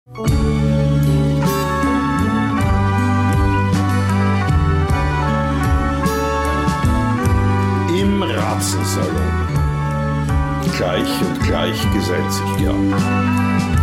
Im Ratzensalon. Gleich und gleich gesellt sich gern.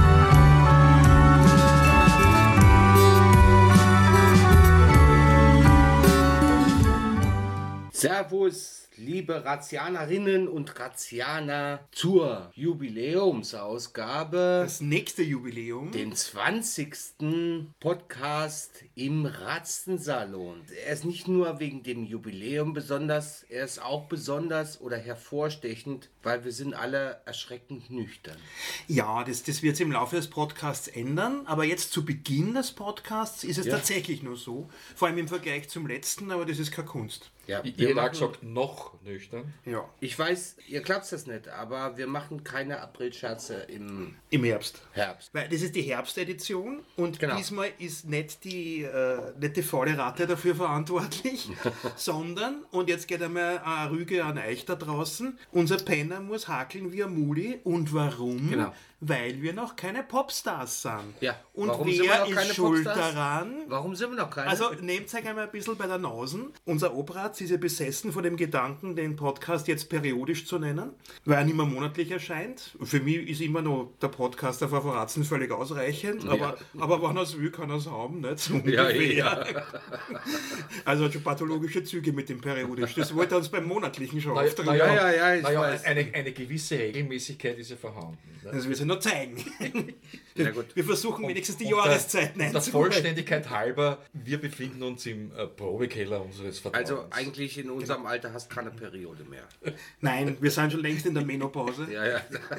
Servus, liebe Ratsianerinnen und Ratsianer, zur Jubiläumsausgabe. Das nächste Jubiläum. Den 20. Podcast im Ratzensalon. Er ist nicht nur wegen dem Jubiläum besonders, er ist auch besonders oder hervorstechend, weil wir sind alle erschreckend nüchtern. Ja, das wird sich im Laufe des Podcasts ändern, aber jetzt zu Beginn des Podcasts ist es tatsächlich nur so, vor allem im Vergleich zum letzten, aber das ist keine Kunst. Ja, ihr habt gesagt, noch nüchtern. Ja. Ich weiß, ihr glaubt das nicht, aber wir machen keine Aprilscherze im Herbst. Herbst. Weil das ist die Herbstedition und Genau. diesmal ist nicht die faule Ratte dafür verantwortlich, sondern, und jetzt geht einmal eine Rüge an euch da draußen, unser Penner muss hakeln wie ein Muli. Und warum? Genau. Weil wir noch keine Popstars sind. Ja. Und Warum sind wir wer noch ist keine schuld Popstars? daran? Warum sind wir noch keine? Also nehmt euch einmal ein bisschen bei der Nasen. Unser Obratz ist ja besessen von dem Gedanken, den Podcast jetzt periodisch zu nennen, weil er nicht mehr monatlich erscheint. Für mich ist immer noch der Podcast auf Ratzen völlig ausreichend, aber wenn er es will, kann er es haben. Nicht? So ungefähr. Also hat schon pathologische Züge mit dem periodisch. Das wollte er uns beim monatlichen schon aufdrücken. ich weiß. Eine gewisse Regelmäßigkeit ist ja vorhanden. Ne? Das will ich noch zeigen. Na gut. Wir versuchen wenigstens die Und Jahreszeiten der einzuhalten. Vollständigkeit halber, wir befinden uns im Probekeller unseres Vertrauens. Also eigentlich in unserem Alter hast du keine Periode mehr. Nein, wir sind schon längst in der Menopause. Ja.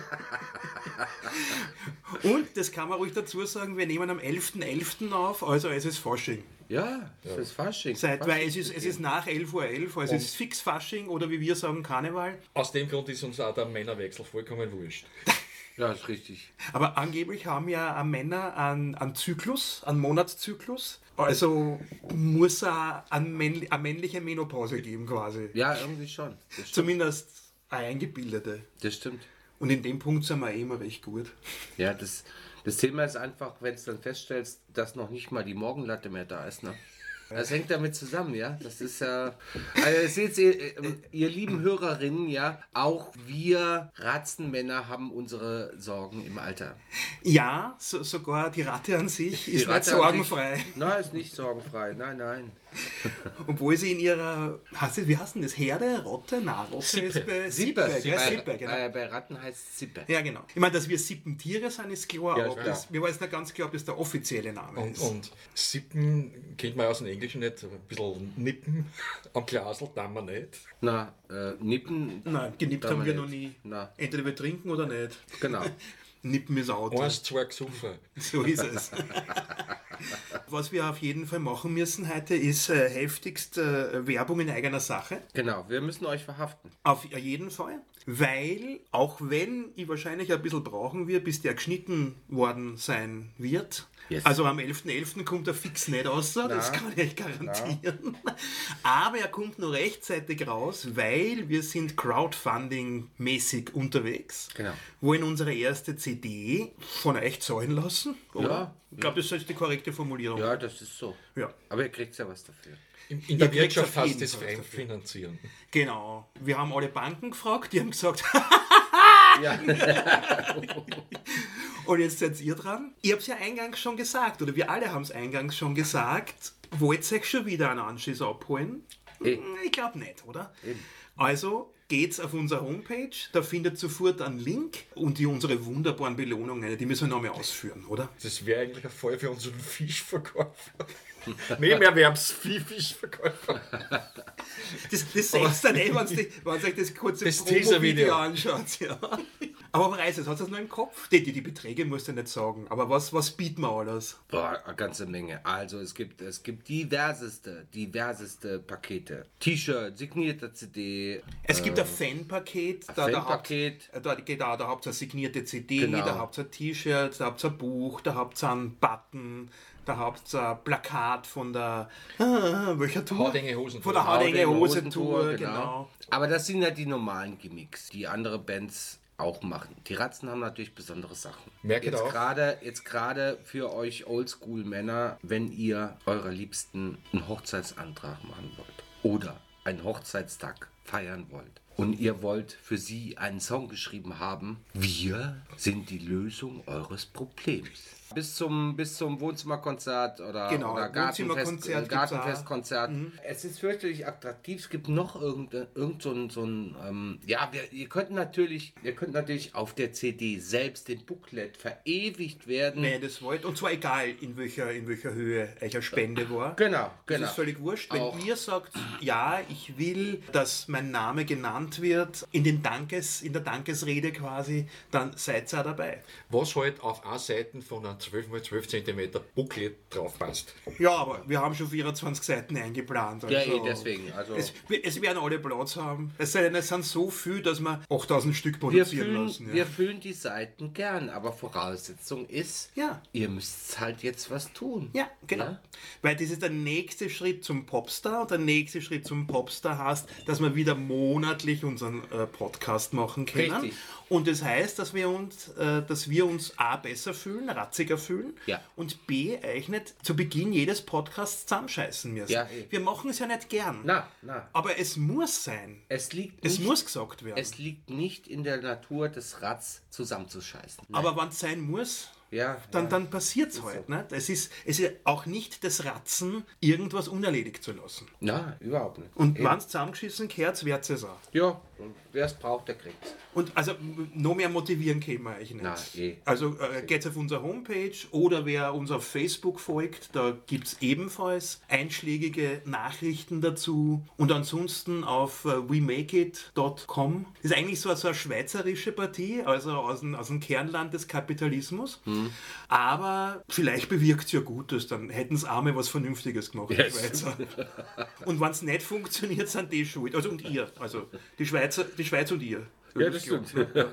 Und, das kann man ruhig dazu sagen, wir nehmen am 11.11. auf, also es ist Fasching. Ja, das ist Fasching. Weil es ist nach 11.11 Uhr, also es ist fix Fasching oder wie wir sagen Karneval. Aus dem Grund ist uns auch der Männerwechsel vollkommen wurscht. Ja, ist richtig. Aber angeblich haben ja Männer einen Zyklus, einen Monatszyklus. Also muss es auch eine männliche Menopause geben quasi. Ja, irgendwie schon. Das stimmt. Zumindest eine eingebildete. Das stimmt. Und in dem Punkt sind wir immer recht gut. Ja, das Thema ist einfach, wenn du dann feststellst, dass noch nicht mal die Morgenlatte mehr da ist, ne? Das hängt damit zusammen, ja. Das ist ja. Also seht ihr lieben Hörerinnen, ja, auch wir Ratzenmänner haben unsere Sorgen im Alter. Ja, sogar die Ratte an sich ist nicht Ratte sorgenfrei. Nein, ist nicht sorgenfrei. Nein. Obwohl sie in ihrer, wie heißt denn das? Herde, Rotte, Rotte Sippe. ist bei Sippe, Sippe, genau. bei Ratten heißt es Sippe. Ja, genau. Ich meine, dass wir Sippentiere sind, ist klar, Ja, aber klar. mir war jetzt nicht ganz klar, ob das der offizielle Name ist. Und Sippen kennt man aus dem Englischen nicht, ein bisschen nippen am Glasl, da man nicht. Na, Nippen. Nein, genippt Da haben man wir nicht. noch nie. Na. Entweder wir trinken oder nicht. Genau. Nippen ist Auto. 1, 2 gesoffen. So ist es. Was wir auf jeden Fall machen müssen heute, ist heftigst Werbung in eigener Sache. Genau, wir müssen euch verhaften. Auf jeden Fall. Weil, auch wenn ich wahrscheinlich ein bisschen brauchen wird, bis der geschnitten worden sein wird. Yes. Also am 11.11. kommt er fix nicht raus, das kann ich euch garantieren. Aber er kommt nur rechtzeitig raus, weil wir sind Crowdfunding-mäßig unterwegs. Genau. Wollen unsere erste CD von euch zahlen lassen. Oder? Ja. Ich glaube, das ist die korrekte Formulierung. Ja, das ist so. Ja. Aber ihr kriegt ja was dafür. In Ihr der kriegt's Wirtschaft auf heißt jeden das Fall dafür. Fremdfinanzieren. Genau. Wir haben alle Banken gefragt, die haben gesagt, Ja. und jetzt seid ihr dran. Ich habe es ja eingangs schon gesagt, oder wir alle haben es eingangs schon gesagt, wollt ihr euch schon wieder einen Anschiss abholen? Ich glaube nicht, oder? Eben. Also geht's auf unsere Homepage, da findet sofort einen Link und unsere wunderbaren Belohnungen, die müssen wir nochmal ausführen, oder? Das wäre eigentlich ein Fall für unseren Fischverkäufer. Nebenerwerbsfischverkäufer. Das selbst dann wenn ihr euch das kurze Das Promo-Video Teaser-Video. anschaut. Ja. Aber Reise, hast du das noch im Kopf? Die Beträge musst du nicht sagen, aber was bieten wir alles? Boah, eine ganze Menge. Also es gibt diverseste Pakete. T-Shirt, signierte CD. Es gibt ein Fanpaket, Fanpaket. Da habt ihr eine signierte CD, Genau. da habt ihr ein T-Shirt, da habt ihr ein Buch, da habt ihr einen Button, da habt ihr ein Plakat von der welcher Tour? Hautenge Hosen. Von der Hautenge Hosentour, genau. Aber das sind ja die normalen Gimmicks, die andere Bands auch machen. Die Ratzen haben natürlich besondere Sachen. Merke Jetzt auch. gerade für euch Oldschool-Männer, wenn ihr eurer Liebsten einen Hochzeitsantrag machen wollt oder einen Hochzeitstag feiern wollt und ihr wollt für sie einen Song geschrieben haben, wir sind die Lösung eures Problems. Bis zum Wohnzimmerkonzert oder Wohnzimmerkonzert Gartenfestkonzert. Es ist fürchterlich attraktiv. Es gibt noch ihr könnt natürlich auf der CD selbst den Booklet verewigt werden. Nee, das wollt. Und zwar egal, in welcher Höhe eure Spende war. Genau. Das ist völlig wurscht. Wenn Auch. ihr sagt, ja, ich will, dass mein Name genannt wird, in der Dankesrede quasi, dann seid ihr auch dabei. Was halt auf A-Seiten von einem 12x12 cm Booklet drauf passt. Ja, aber wir haben schon 24 Seiten eingeplant. Also Deswegen. Also es werden alle Platz haben. Es sind so viel, dass wir 8000 Stück produzieren lassen. wir füllen die Seiten gern, aber Voraussetzung ist, ihr müsst halt jetzt was tun. Ja, genau. Ja? Weil das ist der nächste Schritt zum Popstar und der nächste Schritt zum Popstar heißt, dass wir wieder monatlich unseren Podcast machen können. Richtig. Und das heißt, dass wir uns A besser fühlen, ratziger fühlen und B euch nicht zu Beginn jedes Podcasts zusammenscheißen müssen. Ja, wir machen es ja nicht gern. Na. Aber es muss sein. Es muss gesagt werden. Es liegt nicht in der Natur des Rats zusammenzuscheißen. Nein. Aber wenn es sein muss, dann passiert es halt. so. Nicht? Es ist auch nicht das Ratzen, irgendwas unerledigt zu lassen. Na, überhaupt nicht. Und wenn es zusammengeschissen gehört, wird es auch. Ja, wer es braucht, der kriegt es. Und also noch mehr motivieren können wir euch nicht. Na, Also geht auf unsere Homepage oder wer uns auf Facebook folgt, da gibt es ebenfalls einschlägige Nachrichten dazu. Und ansonsten auf wemakeit.com. Das ist eigentlich so eine schweizerische Partie, also aus dem Kernland des Kapitalismus. Aber vielleicht bewirkt es ja Gutes, dann hätten es einmal was Vernünftiges gemacht, die Schweizer. Und wenn es nicht funktioniert, sind die schuld. Also und ihr. Also die Schweiz und ihr. Ja, das stimmt.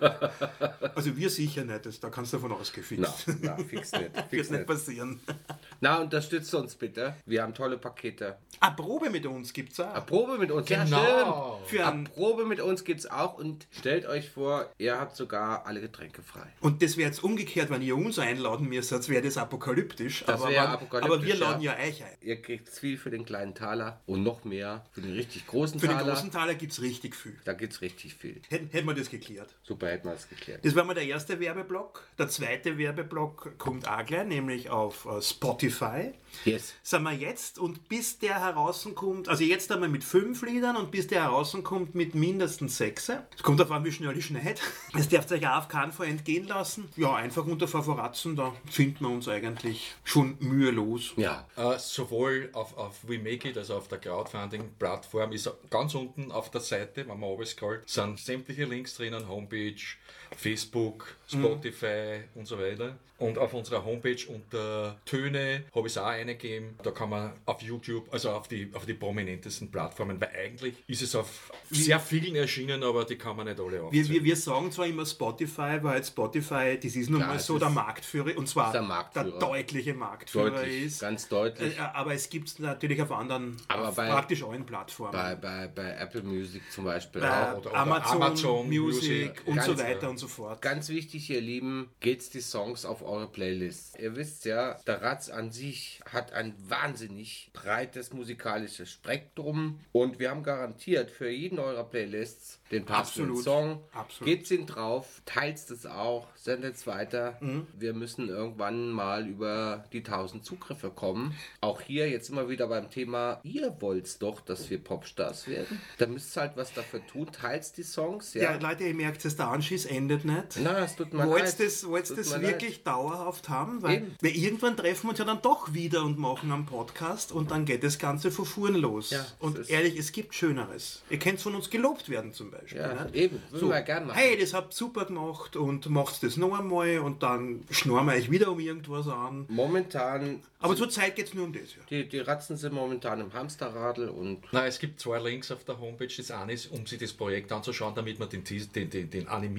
Also wir sicher nicht, da kannst du davon ausgehen. Na, fix nicht. Wird nicht passieren. Na, unterstützt uns bitte. Wir haben tolle Pakete. Eine Probe mit uns gibt's auch. Eine Probe mit uns, Genau. ja Für stimmt. Eine Probe mit uns gibt's auch und stellt euch vor, ihr habt sogar alle Getränke frei. Und das wäre jetzt umgekehrt, wenn ihr uns einladen müsst, wäre das apokalyptisch. Das wäre apokalyptisch, aber wir laden ja euch ein. Ihr kriegt viel für den kleinen Taler und noch mehr für den richtig großen Für den Taler. großen Taler gibt's richtig viel. Da gibt's richtig viel. Hätten wir das geklärt. Super, hätten wir es geklärt. Das war mal der erste Werbeblock. Der zweite Werbeblock kommt auch gleich, nämlich auf Spotify. Yes. Sind wir jetzt und bis der herauskommt, also jetzt einmal mit 5 Liedern und bis der herauskommt mit mindestens 6. Es kommt darauf an, wie schnell ich schneit. Das dürft ihr euch auch auf keinen Fall entgehen lassen. Ja, einfach unter Favorizen, da finden wir uns eigentlich schon mühelos. Ja. Sowohl auf WeMakeIt, also auf der Crowdfunding-Plattform, ist ganz unten auf der Seite, wenn man oben scrollt, sind sämtliche Links drinnen, Homepage, Facebook, Spotify und so weiter. Und auf unserer Homepage unter Töne habe ich es auch eingegeben. Da kann man auf YouTube, also auf die prominentesten Plattformen, weil eigentlich ist es auf sehr vielen erschienen, aber die kann man nicht alle aufzählen. Wir sagen zwar immer Spotify, weil Spotify, das ist nun mal so der Marktführer, und zwar der deutliche Marktführer Deutlich, ist. ganz deutlich. Aber es gibt es natürlich auf anderen, auf praktisch allen Plattformen. Bei Apple Music zum Beispiel Bei auch. Oder Amazon Music und Ganz so weiter und so fort. Ganz wichtig, ihr Lieben, geht's die Songs auf eure Playlist. Ihr wisst ja, der Ratz an sich hat ein wahnsinnig breites musikalisches Spektrum und wir haben garantiert für jeden eurer Playlists den passenden Song. Absolut. Geht's ihn drauf, teilt es auch, sendet es weiter. Wir müssen irgendwann mal über die 1000 Zugriffe kommen. Auch hier jetzt immer wieder beim Thema, ihr wollt's doch, dass wir Popstars werden. Da müsst ihr halt was dafür tun, teilt die Songs. Ja, Leute, ihr merkt es, der Anschiss endet nicht. Na, es tut mir Wollt leid. ihr das wirklich dauerhaft haben? Weil irgendwann treffen wir uns ja dann doch wieder und machen einen Podcast und dann geht das Ganze von vorn los. Ja, und ehrlich, es gibt Schöneres. Ihr könnt von uns gelobt werden zum Beispiel. Ja, nicht? eben. Würden wir gerne machen. Hey, das habt ihr super gemacht und macht das noch einmal und dann schnorren wir euch wieder um irgendwas an. Momentan, Aber zur Zeit geht es nur um das. Ja. die Ratzen sind momentan im Hamsterradl und Nein, es gibt 2 Links auf der Homepage. Das eine ist, um sich das Projekt anzuschauen, damit man den Animiervideo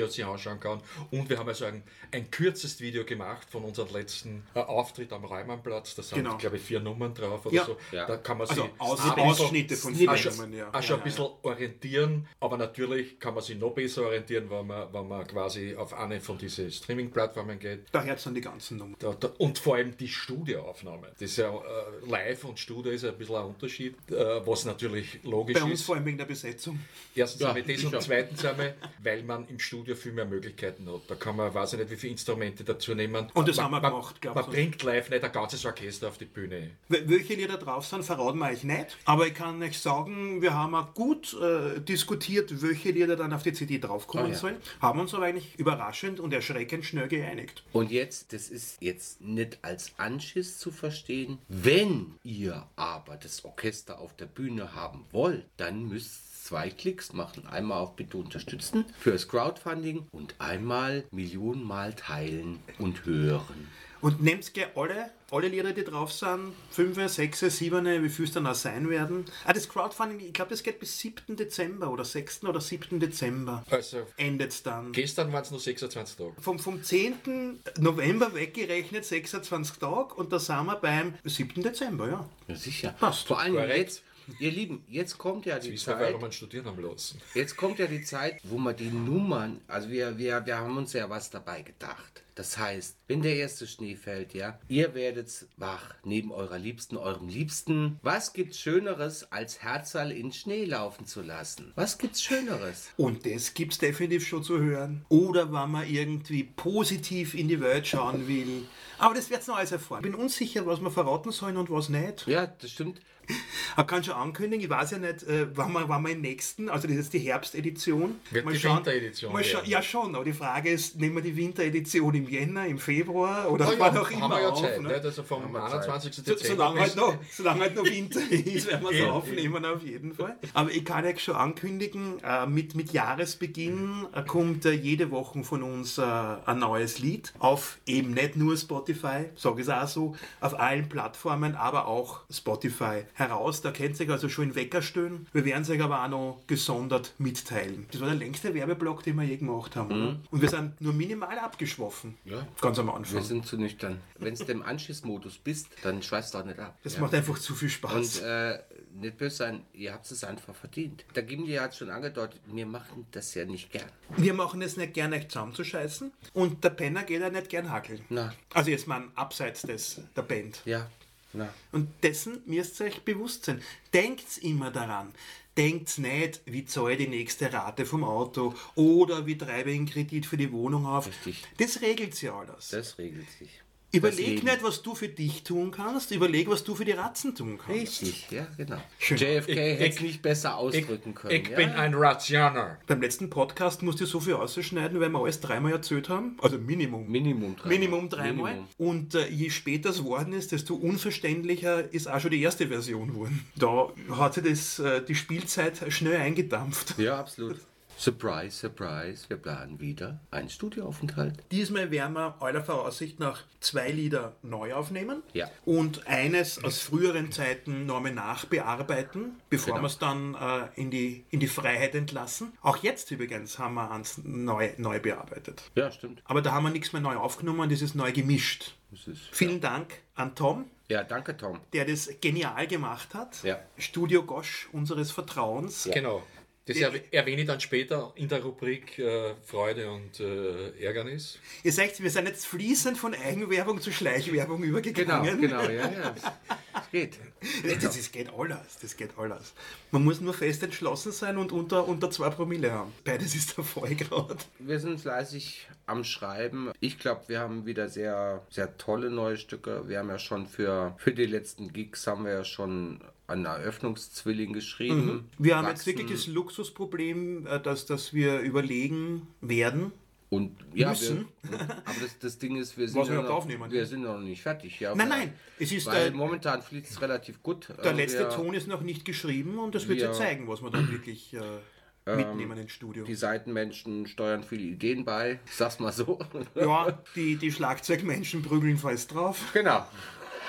Video sich anschauen kann. Und wir haben also ein kürzes Video gemacht von unserem letzten Auftritt am Reimannplatz. Da sind, glaube ich, 4 Nummern drauf oder so. Ja. Da kann man sich Ausschnitte von 4 Nummern, auch schon ein bisschen orientieren, aber natürlich kann man sich noch besser orientieren, wenn man quasi auf eine von diesen Streaming-Plattformen geht. Da hört es dann die ganzen Nummern. Und vor allem die Studioaufnahme. Das ist ja live und Studio ist ein bisschen ein Unterschied, was natürlich logisch ist. Bei uns vor allem wegen der Besetzung. Erstens haben wir das und zweitens weil man im Studio viel mehr Möglichkeiten hat. Da kann man, weiß ich nicht, wie viele Instrumente dazu nehmen. Und das haben wir gemacht, glaube ich. Man bringt live nicht ein ganzes Orchester auf die Bühne. Welche Lieder drauf sind, verraten wir euch nicht. Aber ich kann euch sagen, wir haben auch gut diskutiert, welche Lieder dann auf die CD draufkommen sollen. Haben uns aber eigentlich überraschend und erschreckend schnell geeinigt. Und jetzt, das ist jetzt nicht als Anschiss zu verstehen, wenn ihr aber das Orchester auf der Bühne haben wollt, dann müsst ihr 2 Klicks machen. Einmal auf Bitte unterstützen fürs Crowdfunding und einmal Millionenmal teilen und hören. Und nehmt gerne alle Lieder, die drauf sind, 5, 6, 7, wie viel es dann auch sein werden. Das Crowdfunding, ich glaube, das geht bis 7. Dezember oder 6. oder 7. Dezember. Also endet es dann. Gestern waren es nur 26 Tage. Vom 10. November weggerechnet 26 Tage und da sind wir beim 7. Dezember, ja. Ja, sicher. Passt. Vor allem Korrekt. jetzt, ihr Lieben, jetzt kommt ja die Wissen wir, Zeit. warum man studieren haben lassen. Jetzt kommt ja die Zeit, wo man die Nummern, also wir haben uns ja was dabei gedacht. Das heißt, wenn der erste Schnee fällt, ja, ihr werdet wach neben eurer Liebsten, eurem Liebsten. Was gibt's Schöneres, als Herzl in Schnee laufen zu lassen? Was gibt's Schöneres? Und das gibt es definitiv schon zu hören. Oder wenn man irgendwie positiv in die Welt schauen will. Aber das wird es noch alles erfahren. Ich bin unsicher, was wir verraten sollen und was nicht. Ja, das stimmt. Ich kann schon ankündigen, ich weiß ja nicht, wann wir im nächsten, also das ist die Herbstedition. Wird Mal die schauen, Winteredition mal werden. Ja schon, aber die Frage ist, nehmen wir die Winteredition im Jänner, im Februar oder Oh wann ja, auch immer haben wir ja auf, Zeit, ne? nicht? Also vom 21. So, Dezember solange halt noch Winter ist, werden wir es Eben, aufnehmen auf jeden Fall. Aber ich kann euch schon ankündigen, mit Jahresbeginn kommt jede Woche von uns ein neues Lied auf eben nicht nur Spotify, sage ich es auch so, auf allen Plattformen, aber auch Spotify heraus. Da könnt ihr euch also schon in Wecker stellen. Wir werden es euch aber auch noch gesondert mitteilen. Das war der längste Werbeblock, den wir je gemacht haben. Oder? Und wir sind nur minimal abgeschwoffen. Ja. Ganz am Anfang. Wir sind zu nüchtern. Wenn du im Anschissmodus bist, dann schweißt doch nicht ab. Das macht einfach zu viel Spaß. Und nicht böse sein, ihr habt es einfach verdient. Der Gimli hat schon angedeutet, wir machen das ja nicht gern. Wir machen es nicht gern, euch zusammenzuscheißen. Und der Penner geht ja nicht gern hackeln. Na. Also jetzt mal abseits der Band. Ja, na. Und dessen müsst ihr euch bewusst sein. Denkt immer daran. Denkt nicht, wie zahle ich die nächste Rate vom Auto oder wie treibe ich einen Kredit für die Wohnung auf. Richtig. Das regelt sich alles. Das regelt sich. Überleg nicht, was du für dich tun kannst, überleg, was du für die Ratzen tun kannst. Richtig, ja, genau. Schön. JFK hätte es nicht besser ausdrücken können. Ich ja? bin ein Rationer. Beim letzten Podcast musste ich so viel ausschneiden, weil wir alles 3-mal erzählt haben. Also Minimum. Minimum 3. Minimum 3-mal. Und je später es geworden ist, desto unverständlicher ist auch schon die erste Version geworden. Da hat sich die Spielzeit schnell eingedampft. Ja, absolut. Surprise, surprise, wir planen wieder einen Studioaufenthalt. Diesmal werden wir aller Voraussicht nach 2 Lieder neu aufnehmen Ja. und eines aus früheren Zeiten nochmal nachbearbeiten, bevor Genau. wir es dann in die Freiheit entlassen. Auch jetzt übrigens haben wir eins neu bearbeitet. Ja, stimmt. Aber da haben wir nichts mehr neu aufgenommen, das ist neu gemischt. Das ist, Vielen Dank an Tom, ja, danke, Tom. der das genial gemacht hat. Ja. Studio Gosch unseres Vertrauens. Genau. Das erwähne ich dann später in der Rubrik Freude und Ärgernis. Ihr seht, wir sind jetzt fließend von Eigenwerbung zu Schleichwerbung Genau, übergegangen. genau, ja. Das geht. Das geht alles. Man muss nur fest entschlossen sein und unter 2 Promille haben. Beides ist der Fall gerade. Wir sind fleißig am Schreiben. Ich glaube, wir haben wieder sehr, sehr tolle neue Stücke. Wir haben ja schon für die letzten Gigs haben wir ja schon einen Eröffnungszwilling geschrieben. Wir haben Wachsen. jetzt wirklich das Luxusproblem, dass wir überlegen werden. Und ja, müssen. aber das Ding ist, wir Was sind, wir ja noch aufnehmen. wir sind noch nicht fertig. Ja, Nein, es ist weil momentan fliegt es relativ gut. der letzte Ton ist noch nicht geschrieben und das wird wir- ja zeigen, was wir dann wirklich mitnehmen ins Studio. Die Seitenmenschen steuern viele Ideen bei, ich sag's mal so. Ja, die Schlagzeugmenschen prügeln fest drauf. Genau.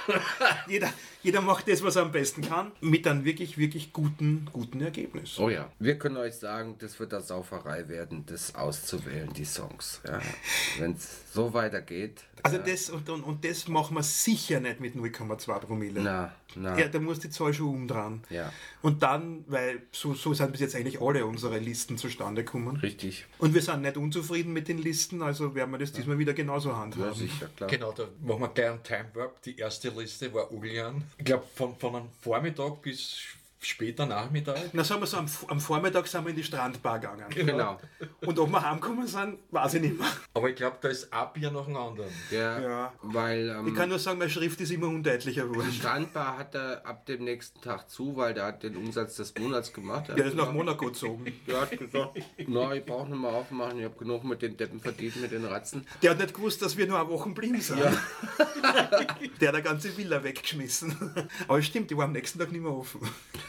Jeder macht das, was er am besten kann, mit einem wirklich, wirklich guten Ergebnis. Oh ja, wir können euch sagen, das wird eine Sauferei werden, das auszuwählen, die Songs. Ja. Wenn es so weitergeht. Also das und das machen wir sicher nicht mit 0,2 Promille. Na. Ja, da muss die Zahl schon umdrehen. Ja. Und dann, weil so sind bis jetzt eigentlich alle unsere Listen zustande gekommen. Richtig. Und wir sind nicht unzufrieden mit den Listen, also werden wir das diesmal wieder genauso Ja, handhaben. sicher, klar. Genau, da machen wir gleich einen Time Warp. Die erste Liste war Uglian. Ich glaube, von einem Vormittag bis später Nachmittag. Na, sagen wir so, am Vormittag sind wir in die Strandbar gegangen. Genau. Und ob wir heimgekommen sind, weiß ich nicht mehr. Aber ich glaube, da ist ein Bier nach dem anderen. Ja. Weil Ich kann nur sagen, meine Schrift ist immer undeutlicher die geworden. Strandbar hat er ab dem nächsten Tag zu, weil der hat den Umsatz des Monats gemacht. Der ist nach Monaco gezogen. Der hat gesagt, na, ich brauche nicht mehr aufmachen, ich habe genug mit den Deppen verdient, mit den Ratzen. Der hat nicht gewusst, dass wir nur eine Woche blieben sind. Der hat eine ganze Villa weggeschmissen. Aber es stimmt, die war am nächsten Tag nicht mehr offen.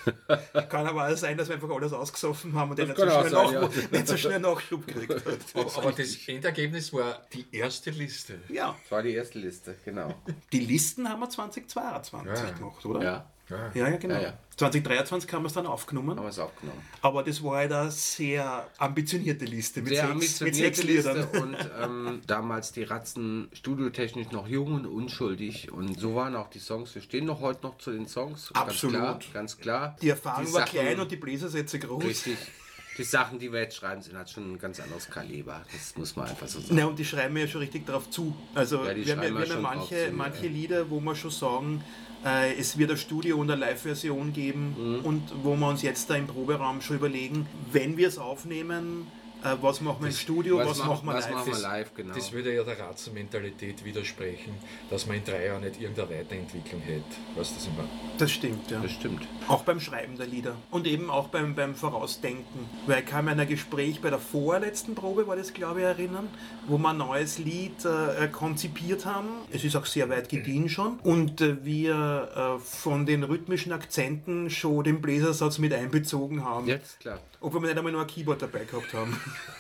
Kann aber auch sein, dass wir einfach alles ausgesoffen haben und der nicht so schnell Nachschub gekriegt hat. Aber das Endergebnis war die erste Liste. Ja, Das war die erste Liste, genau. die Listen haben wir 2022 gemacht, oder? Ja, Ja, genau. Ja, ja. 2023 haben wir es dann aufgenommen. haben wir es aufgenommen. Aber das war halt eine sehr ambitionierte Liste mit, Sehr mit ambitionierte 6 Liedern. Liste und damals die Ratzen studiotechnisch noch jung und unschuldig und so waren auch die Songs. Wir stehen noch heute noch zu den Songs. Absolut. Ganz klar. Die Erfahrung war Sachen- klein und die Bläsersätze groß. Richtig. Die Sachen, die wir jetzt schreiben, sind halt schon ein ganz anderes Kaliber. Das muss man einfach so sagen. Na, und die schreiben mir ja schon richtig darauf zu. Also Ja, die wir haben schreiben wir ja schon drauf zu, manche ja. Lieder, wo wir schon sagen, es wird eine Studio- und eine Live-Version geben und wo wir uns jetzt da im Proberaum schon überlegen, wenn wir es aufnehmen, was machen wir im Studio, was machen wir was live. machen wir live, genau. Das würde ja der Ratzenmentalität widersprechen, dass man in 3 Jahren nicht irgendeine Weiterentwicklung hätte. Weißt du, das immer? Das stimmt, ja. Das stimmt. Auch beim Schreiben der Lieder. Und eben auch beim Vorausdenken. Weil ich kann mir an ein Gespräch bei der vorletzten Probe, war das glaube ich, erinnern, wo wir ein neues Lied konzipiert haben. Es ist auch sehr weit gediehen schon. Und wir von den rhythmischen Akzenten schon den Bläsersatz mit einbezogen haben. Jetzt klar. Obwohl wir nicht einmal nur ein Keyboard dabei gehabt haben.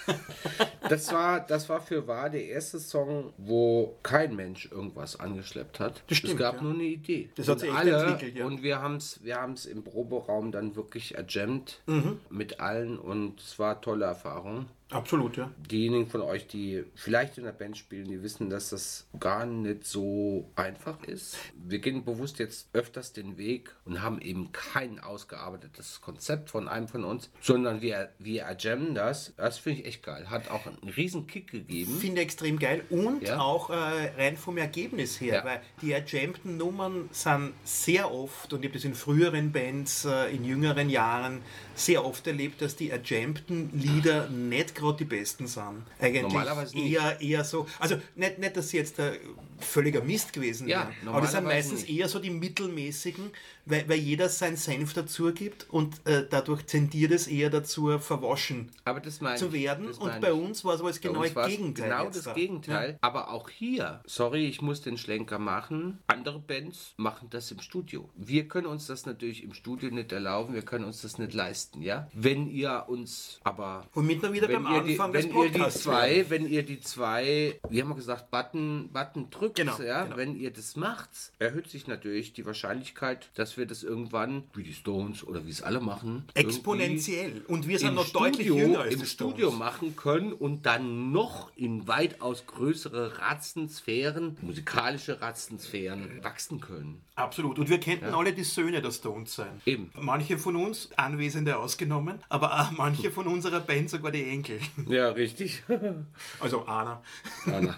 Das war für wahr der erste Song, wo kein Mensch irgendwas angeschleppt hat. Das stimmt, es gab ja. nur eine Idee. Das hat Und sich echt alle, entwickelt, ja. Und wir haben's im Proberaum dann wirklich erjammt mit allen und es war eine tolle Erfahrung. Absolut, ja. Diejenigen von euch, die vielleicht in der Band spielen, die wissen, dass das gar nicht so einfach ist. Wir gehen bewusst jetzt öfters den Weg und haben eben kein ausgearbeitetes Konzept von einem von uns, sondern wir jammen das. Das finde ich echt geil. Hat auch einen riesen Kick gegeben. Finde ich extrem geil und Ja. auch rein vom Ergebnis her, Ja. weil die erjammten Nummern sind sehr oft, und ich habe das in früheren Bands, in jüngeren Jahren sehr oft erlebt, dass die erjammten Lieder nicht gerade die besten sind. Eigentlich Normalerweise nicht. eher so, also nicht, dass sie jetzt völliger Mist gewesen Ja, wären, aber das sind normalerweise meistens nicht. eher so die mittelmäßigen, weil jeder seinen Senf dazu gibt und dadurch tendiert es eher dazu, verwaschen Aber das meine zu ich. werden. Das Und meine bei ich. uns war es aber das Bei genaue uns war's Gegenteil. Genau jetzt das da. Gegenteil. Ja. Aber auch hier, sorry, ich muss den Schlenker machen. Andere Bands machen das im Studio. Wir können uns das natürlich im Studio nicht erlauben. Wir können uns das nicht leisten, ja? Wenn ihr uns aber... Womit wir wieder Wenn beim Anfang des wenn ihr die Podcasts zwei, wenn ihr die zwei, wie haben wir gesagt, Button drückt, Genau, ja, genau. wenn ihr das macht, erhöht sich natürlich die Wahrscheinlichkeit, dass wir das irgendwann, wie die Stones oder wie es alle machen, exponentiell. Und wir sind im noch deutlich Studio, jünger als im die Studio Stones. machen können und dann noch in weitaus größere Ratzensphären, musikalische Ratzensphären wachsen können. Absolut. Und wir könnten alle die Söhne der Stones sein. Eben. Manche von uns, Anwesende ausgenommen, aber auch manche von unserer Band sogar die Enkel. Ja, richtig. Also einer. Anna.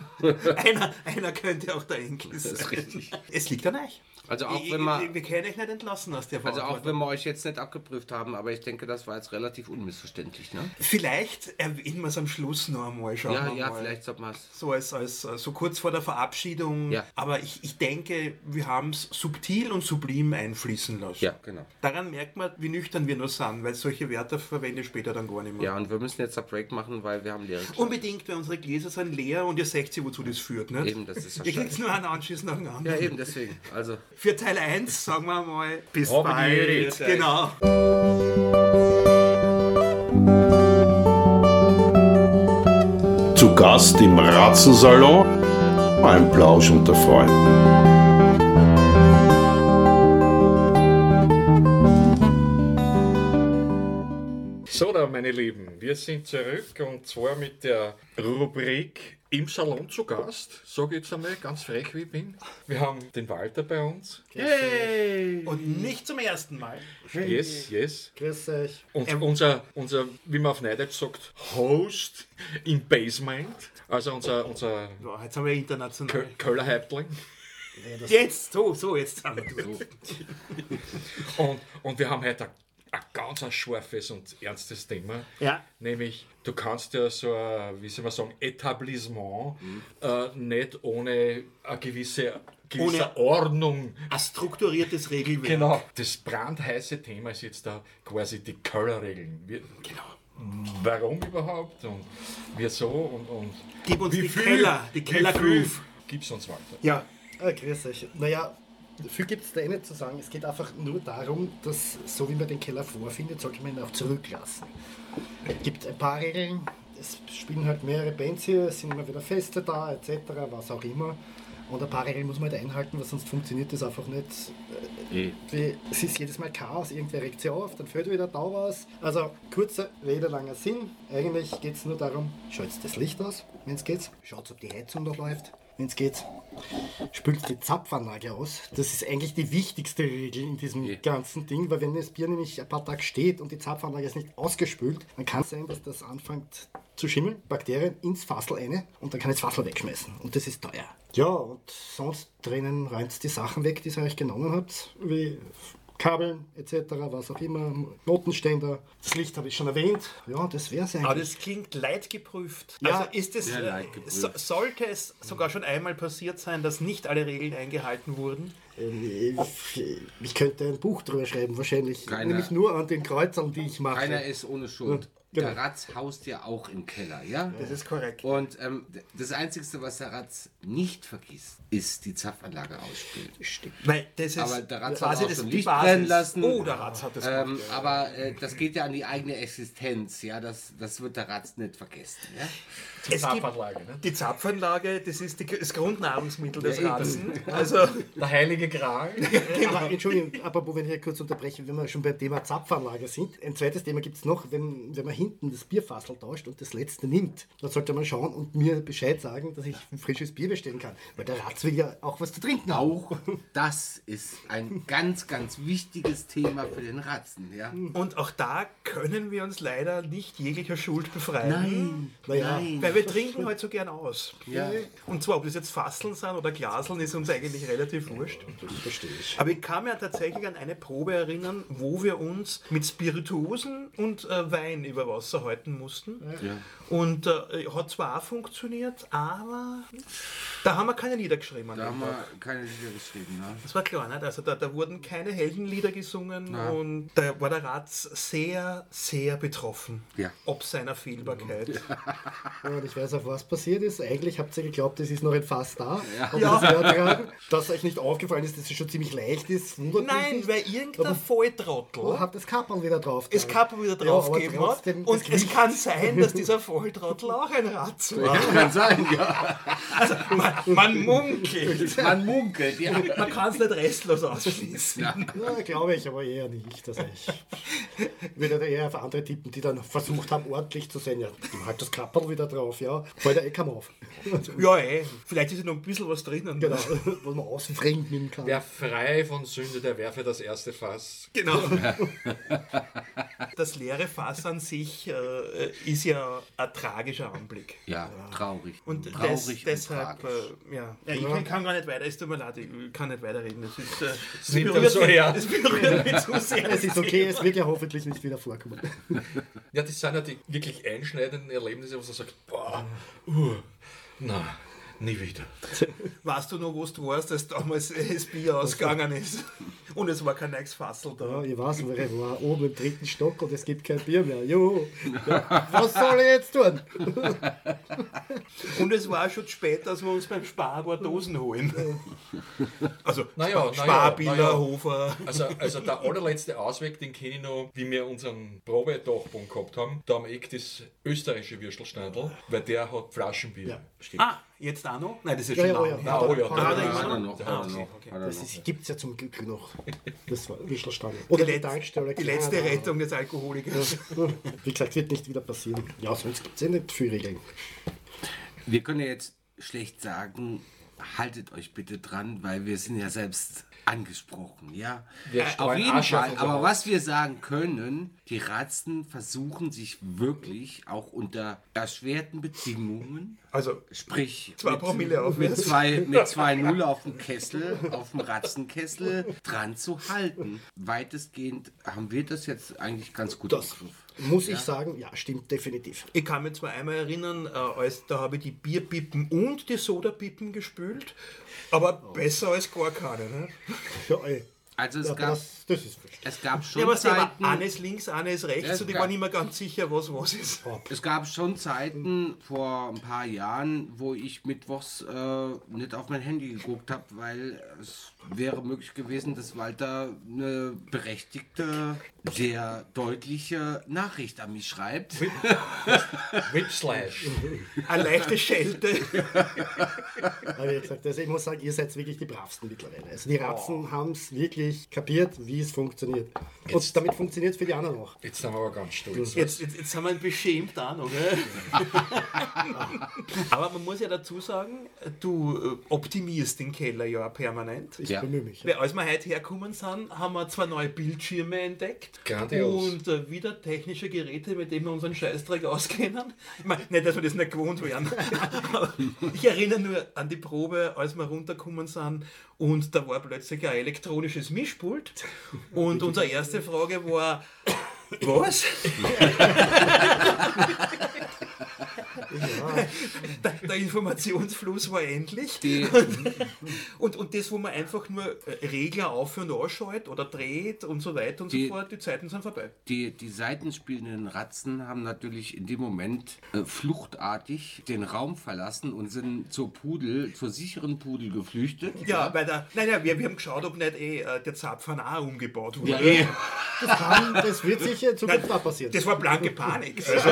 einer könnte auch der Enkel sein. ist richtig. Es liegt an euch. Also auch wenn man... Wir können euch nicht entlassen aus der Also Verantwortung. auch wenn wir euch jetzt nicht abgeprüft haben, aber ich denke, das war jetzt relativ unmissverständlich, ne? Vielleicht erwähnen wir es am Schluss noch einmal. Schauen wir Ja, mal. vielleicht sollte man es... So kurz vor der Verabschiedung. Ja. Aber ich denke, wir haben es subtil und sublim einfließen lassen. Ja, genau. Daran merkt man, wie nüchtern wir nur sind, weil solche Wörter verwende ich später dann gar nicht mehr. Ja, und wir müssen jetzt einen Break machen, weil wir haben leere Gläser. Unbedingt, weil unsere Gläser sind leer und ihr seht sie, wozu das führt. Nicht? Eben, das ist Ihr kriegt nur einen Anschiss nach dem Ja, anderen. eben, deswegen. Also, Für Teil 1 sagen wir mal, bis Haben bald. wir. Genau. Zu Gast im Ratzensalon, ein Plausch unter Freunden. So, da, meine Lieben, wir sind zurück und zwar mit der Rubrik Im Salon zu Gast. Sag jetzt einmal, ganz frech wie ich bin. Wir haben den Walter bei uns. Hey! Und nicht zum ersten Mal. Yes. Grüß euch. Und unser, wie man auf Neudeutsch sagt, Host im Basement. Also unser Ja, jetzt haben wir international. Köller Häuptling. Jetzt, jetzt haben wir durch. Und wir haben heute ein ganz scharfes und ernstes Thema. Ja. Nämlich, du kannst ja so ein, wie soll man sagen, Etablissement nicht ohne eine gewisse Ordnung. Ein strukturiertes Regelwerk. Genau. Das brandheiße Thema ist jetzt da quasi die Kellerregeln. Genau. Warum überhaupt und wieso und Gib uns wie die viel- Keller, die Keller-Groove. Gib's uns weiter. Ja. Grüß euch. Naja, viel gibt es da nicht zu sagen. Es geht einfach nur darum, dass, so wie man den Keller vorfindet, sollte man ihn auch zurücklassen. Es gibt ein paar Regeln. Es spielen halt mehrere Bands hier, es sind immer wieder Feste da, etc., was auch immer. Und ein paar Regeln muss man halt einhalten, weil sonst funktioniert das einfach nicht. Es ist jedes Mal Chaos, irgendwer regt sich auf, dann fällt wieder da was. Also kurzer Rede, langer Sinn. Eigentlich geht es nur darum, schaut das Licht aus, wenn es geht. Schaut, ob die Heizung noch läuft, wenn es geht. Spült die Zapfanlage aus. Das ist eigentlich die wichtigste Regel in diesem ganzen Ding, weil wenn das Bier nämlich ein paar Tage steht und die Zapfanlage ist nicht ausgespült, dann kann es sein, dass das anfängt zu schimmeln, Bakterien ins Fassel rein und dann kann ich das Fassel wegschmeißen und das ist teuer. Ja, und sonst drinnen räumt die Sachen weg, die ihr euch genommen habt, wie Kabeln etc., was auch immer, Notenständer. Das Licht habe ich schon erwähnt. Ja, das wäre es eigentlich. Aber das klingt leidgeprüft. Ja, also ist es, sehr leidgeprüft. sollte es sogar schon einmal passiert sein, dass nicht alle Regeln eingehalten wurden? Ich könnte ein Buch drüber schreiben, wahrscheinlich. Keiner- Nämlich nur an den Kreuzern, die ich mache. Keiner ist ohne Schuld. Ja, genau. Der Ratz haust ja auch im Keller, ja? Das ist korrekt. Und das Einzige, was der Ratz nicht vergisst, ist die Zapfanlage ausspielen. Stimmt. Weil das ist Aber der Ratz quasi hat auch das schon die Licht Basis. brennen lassen. Oh, der Ratz hat das gemacht. Aber das geht ja an die eigene Existenz, ja? Das wird der Ratz nicht vergessen, ja? Es gibt Zapfanlage, ne? die Zapfanlage, das ist das Grundnahrungsmittel des Ja, Ratzen. Also, Der heilige Gral. Aber Entschuldigung, apropos, wenn ich hier kurz unterbreche, wenn wir schon beim Thema Zapfanlage sind. Ein zweites Thema gibt es noch, wenn man hinten das Bierfassel tauscht und das letzte nimmt, dann sollte man schauen und mir Bescheid sagen, dass ich ein frisches Bier bestellen kann. Weil der Ratz will ja auch was zu trinken haben. Auch das ist ein ganz, ganz wichtiges Thema für den Ratzen, ja? und auch da können wir uns leider nicht jeglicher Schuld befreien. Naja, Weil wir trinken halt so gern aus. Ja. Und zwar, ob das jetzt Fasseln sind oder Glaseln, ist uns eigentlich relativ wurscht. das verstehe ich. Aber ich kann mir tatsächlich an eine Probe erinnern, wo wir uns mit Spirituosen und Wein über Wasser halten mussten. Ja. Und hat zwar auch funktioniert, aber da haben wir keine Lieder geschrieben. Da haben wir keine Lieder geschrieben, ne? Das war klar, nicht? Also da wurden keine Heldenlieder gesungen und da war der Ratz sehr, sehr betroffen. Ja. Ob seiner Fehlbarkeit. Ja, und ich weiß auch, was passiert ist. Eigentlich habt ihr geglaubt, es ist noch ein Fass da. Ja. Aber das wäre dran, dass euch nicht aufgefallen ist, dass es schon ziemlich leicht ist. Wundert mich Nein, nicht. weil irgendein Volltrottel Habt das Kapperl wieder drauf. das Kappen wieder draufgegeben aber hat. trotzdem, Und das es Gewicht- kann sein, dass dieser Volltrottel auch ein Ratz war. Kann sein, ja. Man munkelt. Man munkelt, ja. Man kann es nicht restlos ausschließen. Ja. Ja, glaube ich, aber eher nicht. Also ich würde eher auf andere tippen, die dann versucht haben, ordentlich zu sein. Ja, halt das Kapperl wieder drauf, ja. Fällt der Eckam auf. Ja, vielleicht ist ja noch ein bisschen was drinnen. Genau, was man ausfremden kann. Wer frei von Sünde, der werfe das erste Fass. Genau. Das leere Fass an sich ist ja ein tragischer Anblick. Ja, traurig. Und traurig deshalb, tragisch. ich kann gar nicht weiter, es tut mir leid, ich kann nicht weiterreden. Das ist, das nimmt berührt uns so mich- her. Das berührt mich zu sehr. Es ist okay, es wird ja hoffentlich nicht wieder vorkommen. Ja, das sind ja die wirklich einschneidenden Erlebnisse, wo man sagt, boah, na, nie wieder. Weißt du noch, wo du warst, als damals das Bier ausgegangen ist? Und es war kein neues Fassel da. Ja, ich weiß, weil ich war oben im 3. Stock und es gibt kein Bier mehr. Jo, ja, was soll ich jetzt tun? Und es war schon spät, dass wir uns beim Spar ein paar Dosen holen. Also Naja, Sparbiller, naja. Hofer. Also der allerletzte Ausweg, den kenne ich noch, wie wir unseren Probedachboden gehabt haben. Da am Eck das österreichische Würstelstandl, weil der hat Flaschenbier. Ja, stimmt. Ah, Jetzt auch noch? Nein, das ist Ja, schon ja, lange ja. her. Oh ja, Hat er- Ah, hat da er- immer Hat er noch? noch, Ah, hat er okay, noch. okay. Hat er Das noch. gibt es ja zum Glück noch. Das war Wischlerstange. Oder Die, die Tankstelle. die letzte keine Ahnung. Rettung des Alkoholikers. Wie gesagt, wird nicht wieder passieren. Ja, sonst gibt es ja nicht viel Regeln. Wir können ja jetzt schlecht sagen, haltet euch bitte dran, weil wir sind ja selbst angesprochen, ja. Wir Auf streuen jeden Asche auf Fall, unser aber Haus. was wir sagen können, die Ratzen versuchen sich wirklich auch unter erschwerten Bedingungen, Also, sprich 2 Promille aufwärts. mit 2,0 auf dem Kessel, auf dem Ratzenkessel dran zu halten. Weitestgehend haben wir das jetzt eigentlich ganz gut im Das Griff. muss ich sagen, ja, stimmt definitiv. ich kann mich zwar einmal erinnern, da habe ich die Bierpippen und die Sodapippen gespült, aber besser als gar keine. Ne? Ja, ey. Also es Ja, gab, das ist frisch. es gab Ja, schon aber sie haben Zeiten... eines links, eines rechts Ja, und ich klar. war nicht mehr ganz sicher, was ist. Es gab schon Zeiten vor ein paar Jahren, wo ich mittwochs nicht auf mein Handy geguckt habe, weil es wäre möglich gewesen, dass Walter eine berechtigte, sehr deutliche Nachricht an mich schreibt. Which slash? Eine leichte Schelte. Aber wie gesagt, also ich muss sagen, ihr seid wirklich die bravsten mittlerweile. Also die Ratzen haben es wirklich kapiert, wie es funktioniert. Und damit funktioniert es für die anderen auch. Jetzt sind wir aber ganz stolz. Jetzt sind wir beschämt auch noch. Gell? Aber man muss ja dazu sagen, du optimierst den Keller ja permanent. Ich Ja. bemühe mich. Weil als wir heute hergekommen sind, haben wir 2 neue Bildschirme entdeckt. Grandios. Und wieder technische Geräte, mit denen wir unseren Scheißdreck auskennen. Ich meine, nicht, dass wir das nicht gewohnt wären. Aber ich erinnere nur an die Probe, als wir runtergekommen sind und da war plötzlich ein elektronisches Mischpult. Und unsere erste Frage war, was? Der Informationsfluss war endlich. Und das, wo man einfach nur Regler auf- und ausschaltet oder dreht und so weiter und so fort, die Zeiten sind vorbei. Die seitenspielenden Ratzen haben natürlich in dem Moment fluchtartig den Raum verlassen und sind zur sicheren Pudel geflüchtet. Ja, wir haben geschaut, ob nicht der Zapfhahn auch umgebaut wurde. Ja, Das wird sicher in Zukunft auch passieren. Das war blanke Panik. Also.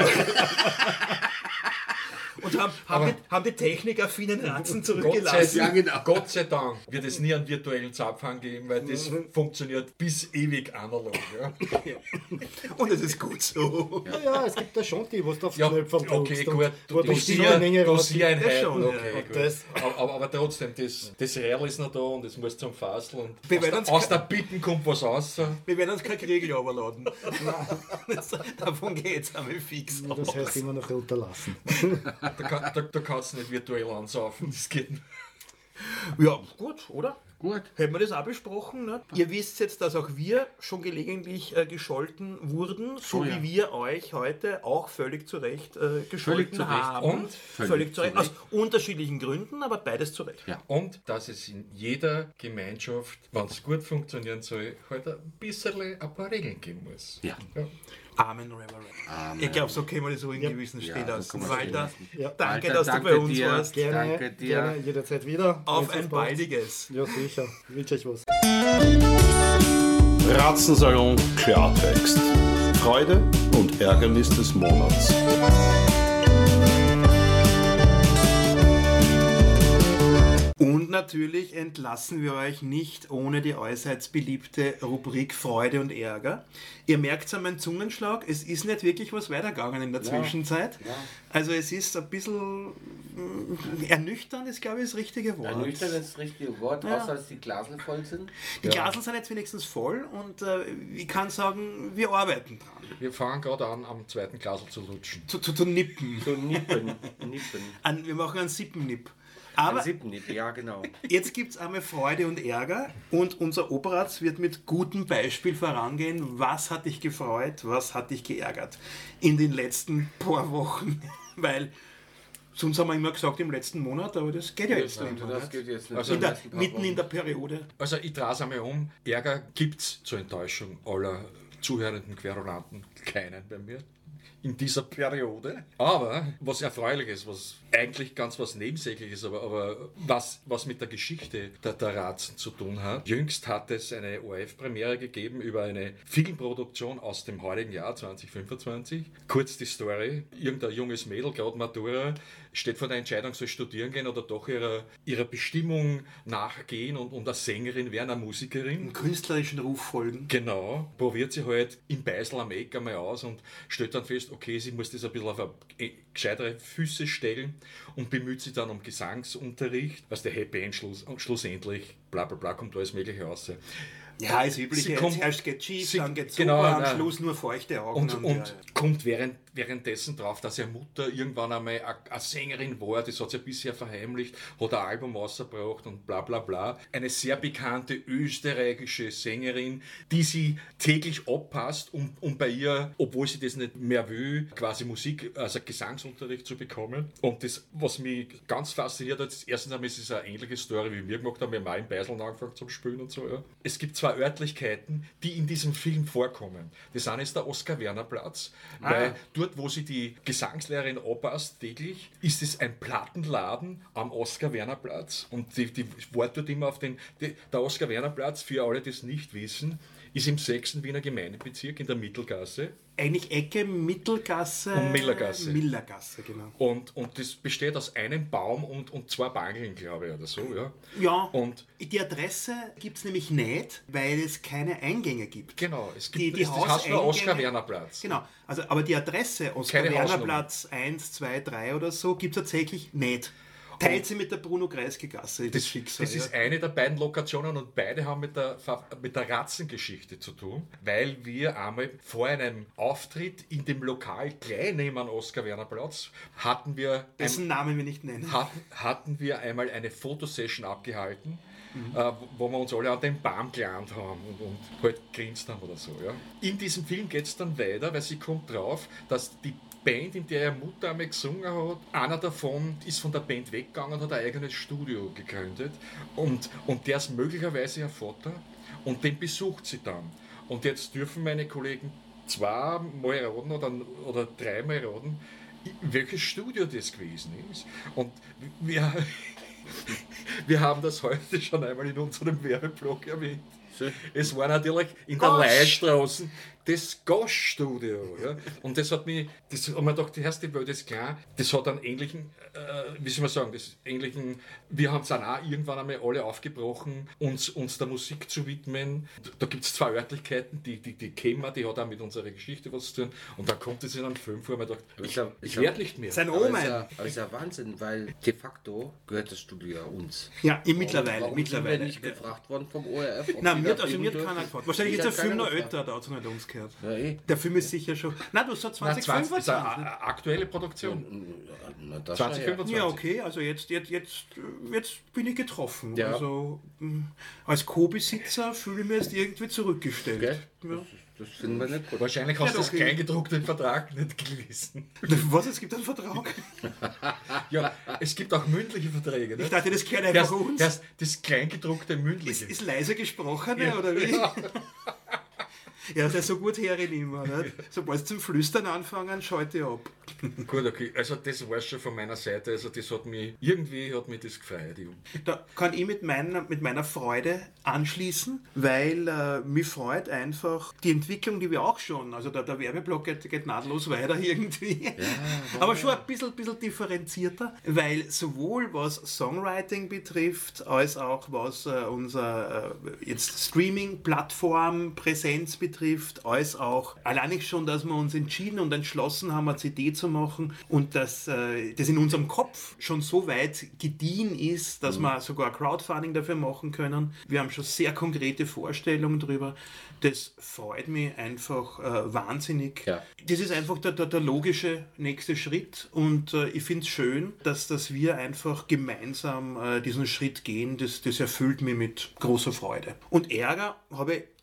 Und haben die technikaffinen Ratzen zurückgelassen. Gott sei Dank wird es nie einen virtuellen Zapfhahn geben, weil das funktioniert bis ewig analog. Ja, Und es ist gut so. Ja, es gibt da schon die, wo du auf ja Knöpfe drückst. okay, gut. Wo du die Menge raus. Dosiereinheiten, schon, ja. okay, Und gut. das- Aber trotzdem, das Real ist noch da und es muss zum Faseln. Und Wir werden uns aus der Bitten kommt was raus. Wir werden uns kein Kriegel überladen. Davon geht es einmal fix aus. Das heißt immer noch runterlassen. Da kannst du nicht virtuell ansaufen, das geht nicht. Ja, gut, oder? gut. Hätten wir das auch besprochen. Ne? Ihr wisst jetzt, dass auch wir schon gelegentlich gescholten wurden, so ja. wie wir euch heute auch völlig zu Recht gescholten Völlig zu Recht. haben. Und völlig zu Recht. Aus unterschiedlichen Gründen, aber beides zu Recht. Ja. Und dass es in jeder Gemeinschaft, wenn es gut funktionieren soll, halt ein paar Regeln geben muss. Ja. Amen, Reverend. Ich glaube, so können wir das ruhigen Gewissen stehen so lassen. kann man stehen Walter, lassen. Ja. danke, Walter, dass danke du bei uns dir. warst. Gerne, Danke dir. gerne, jederzeit wieder. Auf Wenn's ein was braucht. baldiges. Ja, sicher. Wünsche euch was. Ratzensalon Klartext. Freude und Ärgernis des Monats. Und natürlich entlassen wir euch nicht ohne die äußerst beliebte Rubrik Freude und Ärger. Ihr merkt an meinem Zungenschlag, es ist nicht wirklich was weitergegangen in der Zwischenzeit. Also es ist ein bisschen ernüchternd, ist glaube ich das richtige Wort. Ernüchternd ist das richtige Wort, außer dass die Glasel voll sind. Die Glasen sind jetzt wenigstens voll und ich kann sagen, wir arbeiten dran. Wir fangen gerade an, am zweiten Glasl zu lutschen. Zu nippen. So nippen. Wir machen einen Sippennipp. Ein Aber Sippennipp, ja genau. jetzt gibt es einmal Freude und Ärger und unser Oberarzt wird mit gutem Beispiel vorangehen. Was hat dich gefreut, was hat dich geärgert in den letzten paar Wochen? Weil sonst haben wir immer gesagt im letzten Monat, aber das geht ja jetzt nicht. Das geht jetzt nicht. Also Mitten in der Periode. Also ich drehe es einmal um. Ärger gibt es zur Enttäuschung aller zuhörenden Querulanten keinen bei mir. in dieser Periode. Aber was erfreulich ist, was eigentlich ganz was Nebensächliches, aber was mit der Geschichte der Ratzen zu tun hat. Jüngst hat es eine ORF-Premiere gegeben über eine Filmproduktion aus dem heutigen Jahr 2025. Kurz die Story. Irgendein junges Mädel, gerade Matura, steht vor der Entscheidung, soll studieren gehen oder doch ihrer Bestimmung nachgehen und als Sängerin werden, eine Musikerin. Einen künstlerischen Ruf folgen. Genau. Probiert sie halt im Beisel am Eck einmal aus und stellt dann fest, okay, sie muss das ein bisschen auf gescheitere Füße stellen und bemüht sich dann um Gesangsunterricht, was der Happy End schlussendlich, bla bla bla, kommt alles Mögliche raus. Ja, das Übliche, erst geht schief, dann geht super, am Schluss nur feuchte Augen. Und kommt währenddessen drauf, dass ihre Mutter irgendwann einmal eine Sängerin war, das hat sie bisher verheimlicht, hat ein Album rausgebracht und bla bla bla. Eine sehr bekannte österreichische Sängerin, die sie täglich abpasst, um bei ihr, obwohl sie das nicht mehr will, quasi also Gesangsunterricht zu bekommen. Und das, was mich ganz fasziniert hat, erstens einmal ist es eine ähnliche Story, wie wir gemacht haben, wir haben auch in Beisel angefangen zum Spielen und so. Ja. Es gibt zwei Örtlichkeiten, die in diesem Film vorkommen. Das eine ist der Oskar-Werner-Platz, weil dort, wo sie die Gesangslehrerin abpasst täglich, ist es ein Plattenladen am Oskar-Werner-Platz und die Wort dort immer auf der Oskar-Werner-Platz, für alle, die es nicht wissen, ist im 6. Wiener Gemeindebezirk in der Mittelgasse. Eigentlich Ecke Mittelgasse und Millergasse. Millergasse, genau. Und das besteht aus einem Baum und zwei Bangeln, glaube ich, oder so. Ja, ja, und die Adresse gibt es nämlich nicht, weil es keine Eingänge gibt. Genau, es gibt die das heißt nur Oskar-Werner-Platz. Genau, aber die Adresse Oskar-Werner-Platz 1, 2, 3 oder so gibt es tatsächlich nicht. Teilt sie mit der Bruno-Kreisky-Gasse, das Schicksal. Das ist eine der beiden Lokationen und beide haben mit der Ratzengeschichte zu tun, weil wir einmal vor einem Auftritt in dem Lokal gleich neben am Oskar-Werner-Platz dessen Namen wir nicht nennen. Hatten wir einmal eine Fotosession abgehalten, wo wir uns alle an den Baum gelernt haben und halt grinst haben oder so. Ja. In diesem Film geht es dann weiter, weil sie kommt drauf, dass die Band, in der ihre Mutter einmal gesungen hat, einer davon ist von der Band weggegangen und hat ein eigenes Studio gegründet und der ist möglicherweise ihr Vater und den besucht sie dann. Und jetzt dürfen meine Kollegen zweimal raten oder dreimal raten, welches Studio das gewesen ist. Und wir haben das heute schon einmal in unserem Werbeblog erwähnt. Es war natürlich in der Leihstraße das Gaststudio. Ja? Und das hat mir gedacht, die erste Welt ist klar, das hat einen ähnlichen, wir haben es dann auch irgendwann einmal alle aufgebrochen, uns der Musik zu widmen. Da gibt es zwei Örtlichkeiten, die kennen wir, die hat auch mit unserer Geschichte was zu tun. Und dann kommt es in einem Film vor, und man dachte, ich werde nicht mehr. Sein Omen. Aber ist ja Wahnsinn, weil de facto gehört das Studio ja uns. Ja, mittlerweile. Warum sind wir nicht gefragt worden vom ORF? Nein, mir hat keiner gefragt. Wahrscheinlich ist der Film noch älter, da hat es nicht uns gehört. Ja, Der Film ist sicher schon... Nein, du hast so 2025. Das ist eine aktuelle Produktion. Na, das 2025. Ja, okay, also jetzt bin ich getroffen. Ja. Also als Co-Besitzer fühle ich mich jetzt irgendwie zurückgestellt. Okay. Ja. Das finden wir nicht gut. Wahrscheinlich hast du das Kleingedruckte Vertrag nicht gelesen. Was, es gibt einen Vertrag? Ja, es gibt auch mündliche Verträge. Ne? Ich dachte, das gehört einfach uns. Das Kleingedruckte mündliche. Ist leise gesprochene, Ja. oder wie? Ja, das ist so gut hören immer. Nicht? Sobald sie zum Flüstern anfangen, schalte ich ab. Gut, okay. Also das war schon von meiner Seite. Also das hat mich das gefreut. Da kann ich mit meiner Freude anschließen, weil mich freut einfach die Entwicklung, die wir auch schon, also der Werbeblock geht nahtlos weiter irgendwie, ja, aber schon ein bisschen differenzierter, weil sowohl was Songwriting betrifft, als auch was unser jetzt Streaming-Plattform Präsenz betrifft, als auch allein schon, dass wir uns entschieden und entschlossen haben, eine CD zu machen und dass das in unserem Kopf schon so weit gediehen ist, dass wir sogar Crowdfunding dafür machen können. Wir haben schon sehr konkrete Vorstellungen darüber. Das freut mich einfach wahnsinnig. Ja. Das ist einfach der logische nächste Schritt und ich finde es schön, dass wir einfach gemeinsam diesen Schritt gehen. Das erfüllt mich mit großer Freude. Und Ärger habe ich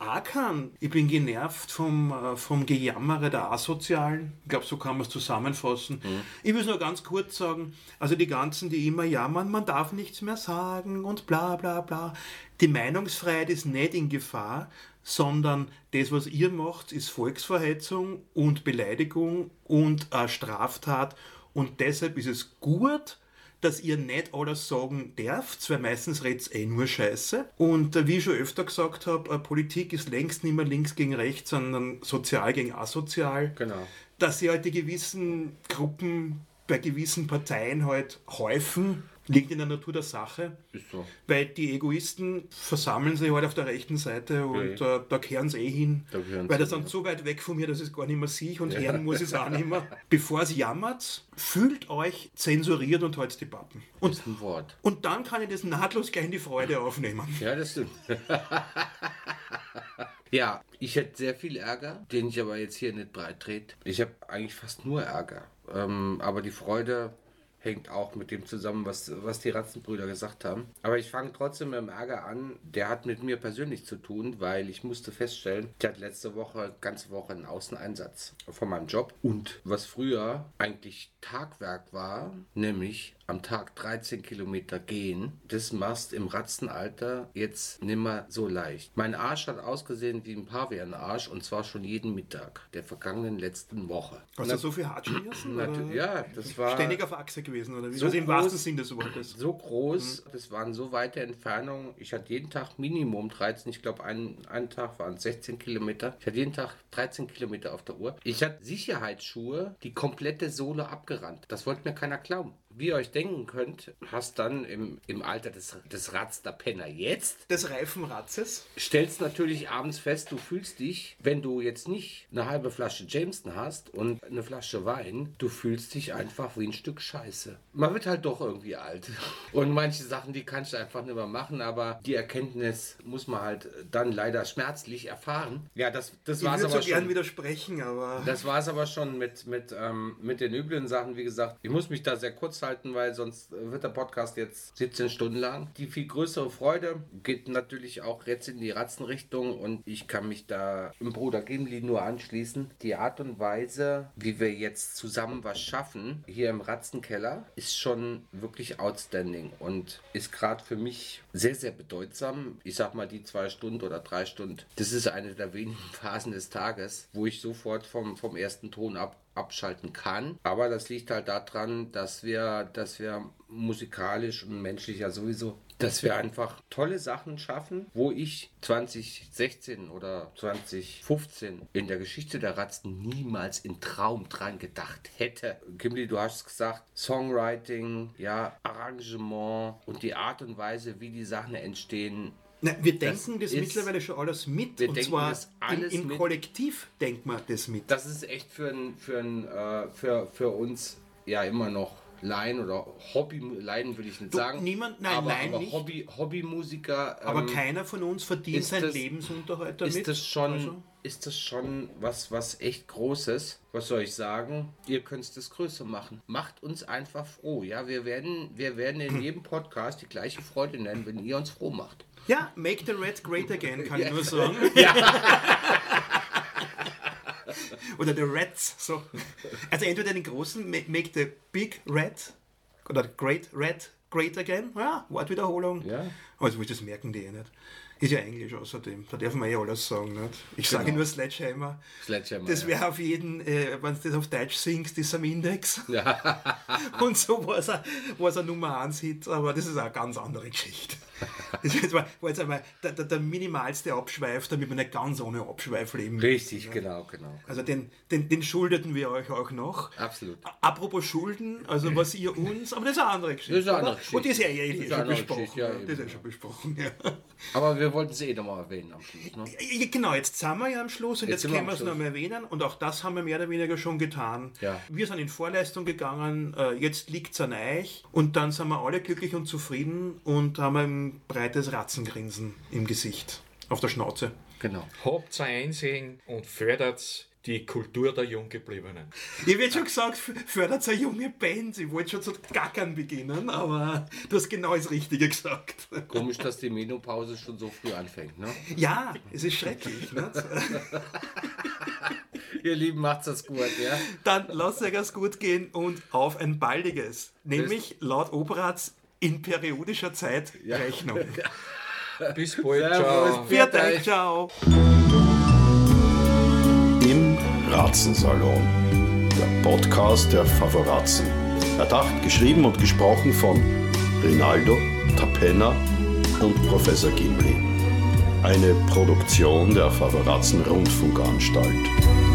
auch kann, ich bin genervt vom Gejammere der Asozialen. Ich glaube, so kann man es zusammenfassen. Ich will es nur ganz kurz sagen, also die ganzen, die immer jammern, man darf nichts mehr sagen und bla bla bla. Die Meinungsfreiheit ist nicht in Gefahr, sondern das, was ihr macht, ist Volksverhetzung und Beleidigung und eine Straftat. Und deshalb ist es gut, dass ihr nicht alles sagen dürft, weil meistens redet ihr nur Scheiße. Und wie ich schon öfter gesagt habe, Politik ist längst nicht mehr links gegen rechts, sondern sozial gegen asozial. Genau. Dass sie halt die gewissen Gruppen bei gewissen Parteien halt häufen, liegt in der Natur der Sache. Ist so. Weil die Egoisten versammeln sich halt auf der rechten Seite und da kehren sie hin. Weil das dann so weit weg von mir, dass ich es gar nicht mehr sehe und hören muss ich es auch nicht mehr. Bevor es jammert, fühlt euch zensuriert und haltet die Pappen. Das ist ein Wort. Und dann kann ich das nahtlos gleich in die Freude aufnehmen. Ja, das stimmt. Ja, ich hätte sehr viel Ärger, den ich aber jetzt hier nicht breit trete. Ich habe eigentlich fast nur Ärger. Aber die Freude hängt auch mit dem zusammen, was die Ratzenbrüder gesagt haben. Aber ich fange trotzdem mit dem Ärger an. Der hat mit mir persönlich zu tun, weil ich musste feststellen, ich hatte ganze Woche einen Außeneinsatz von meinem Job. Und was früher eigentlich Tagwerk war, nämlich am Tag 13 Kilometer gehen, das machst im Ratzenalter jetzt nimmer so leicht. Mein Arsch hat ausgesehen wie ein Pavian-Arsch und zwar schon jeden Mittag der vergangenen letzten Woche. Hast du so viel hart schmissen? Ja, das war ständig auf Achse gewesen, oder wie? so Also im groß, wahrsten Sinne des Wortes. so groß, das waren so weite Entfernungen. Ich hatte jeden Tag Minimum 13, ich glaube einen Tag waren es 16 Kilometer. Ich hatte jeden Tag 13 Kilometer auf der Uhr. Ich hatte Sicherheitsschuhe, die komplette Sohle abgerannt. Das wollte mir keiner glauben. Wie ihr euch denken könnt, hast dann im Alter des Rats der Penner jetzt, Des reifen Ratzes. stellst natürlich abends fest, du fühlst dich, wenn du jetzt nicht eine halbe Flasche Jameson hast und eine Flasche Wein, du fühlst dich einfach wie ein Stück Scheiße. Man wird halt doch irgendwie alt. Und manche Sachen, die kannst du einfach nicht mehr machen, aber die Erkenntnis muss man halt dann leider schmerzlich erfahren. Ja, das Ich war es würde aber so gern schon. widersprechen, aber... Das war es aber schon mit den üblen Sachen. Wie gesagt, ich muss mich da sehr kurz halten, weil sonst wird der Podcast jetzt 17 Stunden lang. Die viel größere Freude geht natürlich auch jetzt in die Ratzenrichtung und ich kann mich da im Bruder Gimli nur anschließen. Die Art und Weise, wie wir jetzt zusammen was schaffen, hier im Ratzenkeller, ist schon wirklich outstanding und ist gerade für mich sehr, sehr bedeutsam. Ich sag mal, die 2 Stunden oder 3 Stunden, das ist eine der wenigen Phasen des Tages, wo ich sofort vom ersten Ton abschalten kann. Aber das liegt halt daran, dass wir musikalisch und menschlich ja sowieso, dass wir einfach tolle Sachen schaffen, wo ich 2016 oder 2015 in der Geschichte der Ratzen niemals in Traum dran gedacht hätte. Gimli, du hast gesagt, Songwriting, ja, Arrangement und die Art und Weise, wie die Sachen entstehen. Na, wir denken das ist- mittlerweile schon alles mit. wir Und denken zwar das alles im mit. Kollektiv denkt man das mit. Das ist echt für uns ja immer noch Laien oder Hobby-Laien will ich nicht Du, sagen. niemand- nein, aber, Laien aber nicht. Hobbymusiker. Aber keiner von uns verdient ist seinen das- Lebensunterhalt damit. ist das schon, Also, ist das schon was echt Großes? Was soll ich sagen? Ihr könnt es größer machen. Macht uns einfach froh. Ja, wir werden in jedem Podcast die gleiche Freude nennen, wenn ihr uns froh macht. ja, make the Red great again, kann ich nur sagen. Oder the Reds. So. Also entweder den großen, make the big red oder great red great again. Ja, Wortwiederholung. Ja. Also das merken die eh nicht. Ist ja Englisch außerdem. Da darf man eh alles sagen. Nicht? Ich sage nur Sledgehammer. Sledgehammer, Das ja. wäre auf jeden, wenn du das auf Deutsch singst, ist am Index. Ja. Und so war es ein Nummer 1 Hit, aber das ist eine ganz andere Geschichte. Das war jetzt einmal der minimalste Abschweif, damit wir nicht ganz ohne Abschweif leben. Richtig, genau. Also den schuldeten wir euch auch noch. Absolut. Apropos Schulden, also was ihr uns, aber das ist eine andere Geschichte. Das ist eine andere oder? Geschichte. Und die ist ja Das ist schon eine andere besprochen. Geschichte, ja, Das ist ja eben, schon besprochen, ja. Aber wir wollten es eh nochmal erwähnen am Schluss. Ne? Ja, genau, jetzt sind wir ja am Schluss und Jetzt jetzt sind wir können am wir es noch Schluss. mal erwähnen und auch das haben wir mehr oder weniger schon getan. Ja. Wir sind in Vorleistung gegangen, jetzt liegt es an euch und dann sind wir alle glücklich und zufrieden und haben ein breites Ratzengrinsen im Gesicht, auf der Schnauze. Genau. Habt ein Einsehen und fördert die Kultur der Junggebliebenen. Ich hätte schon gesagt, fördert eine junge Band. Ich wollte schon zu gackern beginnen, aber du hast genau das Richtige gesagt. Komisch, dass die Menopause schon so früh anfängt, ne? Ja, es ist schrecklich. Nicht? Ihr Lieben, macht's das gut, ja? Dann lasst euch es gut gehen und auf ein baldiges. Nämlich laut Operatz in periodischer Zeit Rechnung. Bis bald, Servus, ciao. Viert euch, ciao. Im Ratzensalon, der Podcast der Favorazen. Erdacht, geschrieben und gesprochen von Rinaldo, Tapenna und Professor Gimli. Eine Produktion der Favorazen Rundfunkanstalt.